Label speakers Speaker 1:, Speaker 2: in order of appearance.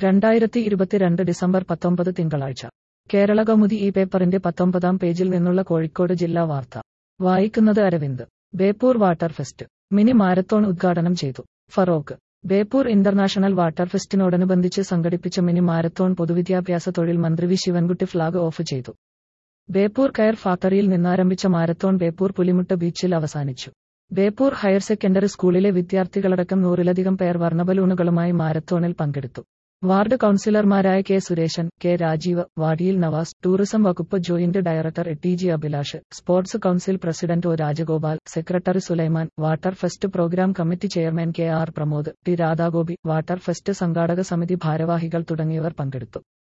Speaker 1: 2022 December 19 തിങ്കളാഴ്ച. കേരളകൗമുദി ഈ പേപ്പറിന്റെ 19-ാം പേജിൽ നിന്നുള്ള കോഴിക്കോട് ജില്ലാ വാർത്ത. വായിക്കുന്നത് Aravind. Beypore water fest mini marathon ഉദ്ഘാടനം ചെയ്തു. ഫറോക്ക്. ബേപ്പൂർ ഇന്റർനാഷണൽ വാട്ടർ ഫെസ്റ്റിനോടനുബന്ധിച്ച് സംഘടിപ്പിച്ച മിനി മാരത്തോൺ പൊതുവിദ്യാഭ്യാസ തൊഴിൽ മന്ത്രി വി ശിവൻകുട്ടി ഫ്ളാഗ് ഓഫ് ചെയ്തു. ബേപ്പൂർ കയർ ഫാക്ടറിയിൽ നിന്നാരംഭിച്ച മാരത്തോൺ ബേപ്പൂർ പുലിമുട്ട് ബീച്ചിൽ അവസാനിച്ചു. ബേപ്പൂർ ഹയർ സെക്കൻഡറി സ്കൂളിലെ വിദ്യാർത്ഥികളടക്കം 100-ലധികം പേർ വർണ്ണബലൂണുകളുമായി മാരത്തോണിൽ പങ്കെടുത്തു. വാർഡ് കൗൺസിലർമാരായ K Suresan, K Rajeev, Vadiyil Navas, tourism വകുപ്പ് joint director T G Abhilash, sports council president O Rajagopal, secretary Sulaiman, water fest program committee chairman K R Pramod, T Radhagopi, water fest സംഘാടക സമിതി ഭാരവാഹികൾ തുടങ്ങിയവർ പങ്കെടുത്തു.